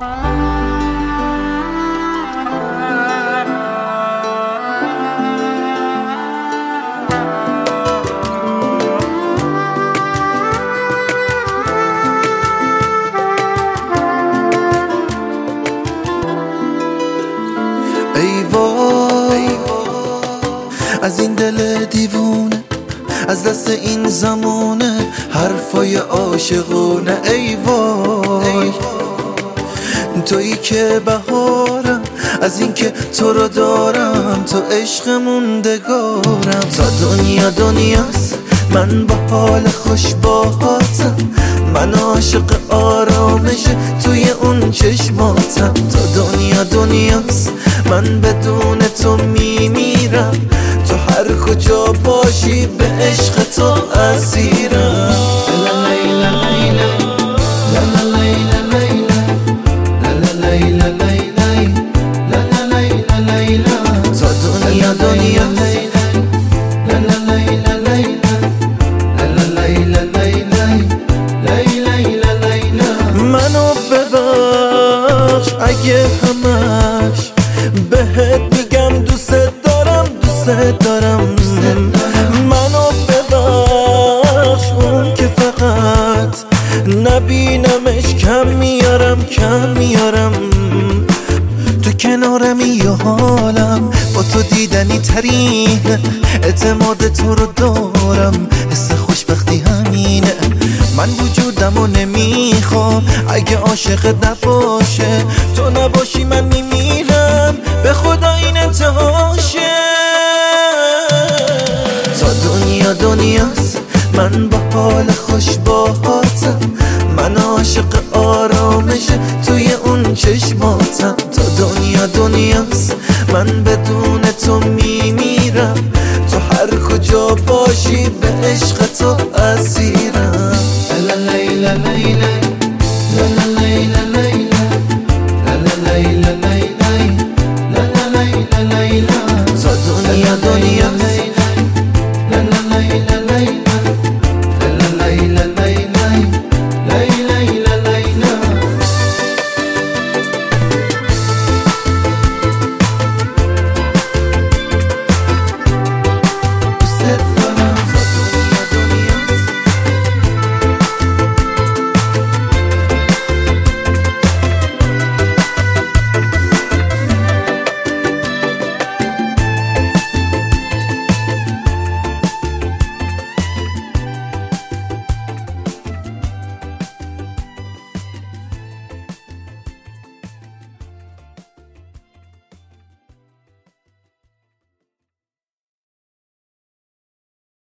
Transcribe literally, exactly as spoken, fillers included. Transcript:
ای وای از این دل دیوونه، از دست این زمونه حرفای عاشقونه. ای وای تویی که بهارم، از این که تو رو دارم، تو عشق موندگارم. تا دنیا دنیاست من با حال خوش باهاتم، من عاشق آرامش توی اون چشماتم. تا دنیا دنیاست من بدون تو میمیرم، تو هر کجا باشی به عشق تو اسیرم. تا دنیا دنیاست منو ببخش اگه همش بهت میگم دوست دارم دوست دارم. منو ببخش اون که فقط نبینمش کم میارم کم میارم. تو کنارمی یا حالم با تو دیدنی ترین، اعتماد تو رو دارم، حس خوشبختی همینه. من وجودمو نمیخوام اگه عاشقت نباشه، تو نباشی من میمیرم، به خدا این انتهاشه. تا دنیا دنیاست من با حال خوش باهات